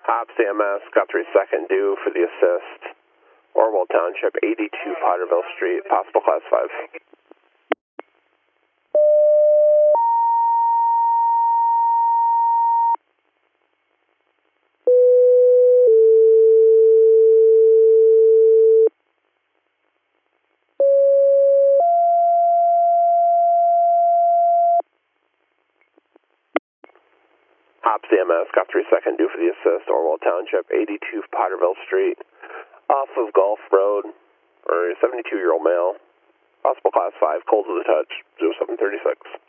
Hobbs CMS, got 3 second due for the assist. Orwell Township, 82 Potterville Street, possible class 5. Hobbs CMS, got 3 second due for the assist. Orwell Township, 82 Potterville Street, off of Gulf Road, or a 72-year-old male. Possible class 5, cold to the touch, 0736.